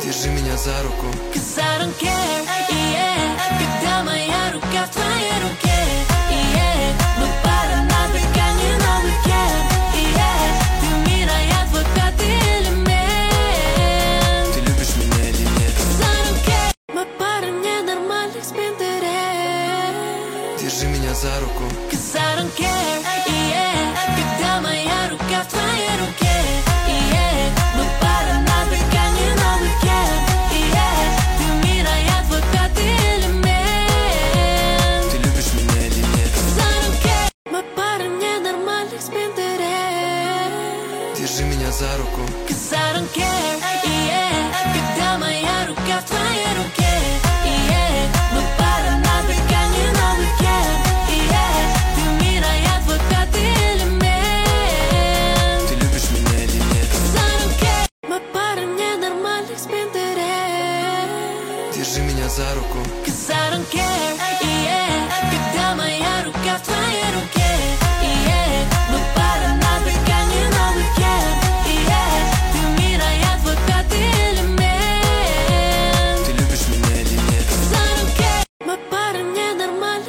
Держи меня за руку. 'Cause I don't care, yeah. Когда моя рука в твоей руке, yeah. Мы пара на дыхании на уикенд, yeah. Ты мир, а я твой пятый элемент. Ты любишь меня или нет? 'Cause I don't care. Мы пара ненормальных спинтерей. Держи меня за руку. 'Cause I don't care, yeah. Когда моя рука в твоей руке, yeah. Мы пара на дыхании на уикенд, yeah. Ты мир, а я твой пятый элемент. Ты любишь меня или нет? 'Cause I don't care. Мы пара ненормальных спинтерей. Держи меня за руку. 'Cause I don't care, yeah. Когда моя рука в твоей руке, yeah. Мы пара на дыхании на уикенд, yeah. Ты мир, а я твой пятый элемент. Ты любишь меня или нет? 'Cause I don't care. Мы пара ненормальных спинтерей. Держи меня за руку. 'Cause I don't care, yeah. Когда моя рука в твоей руке,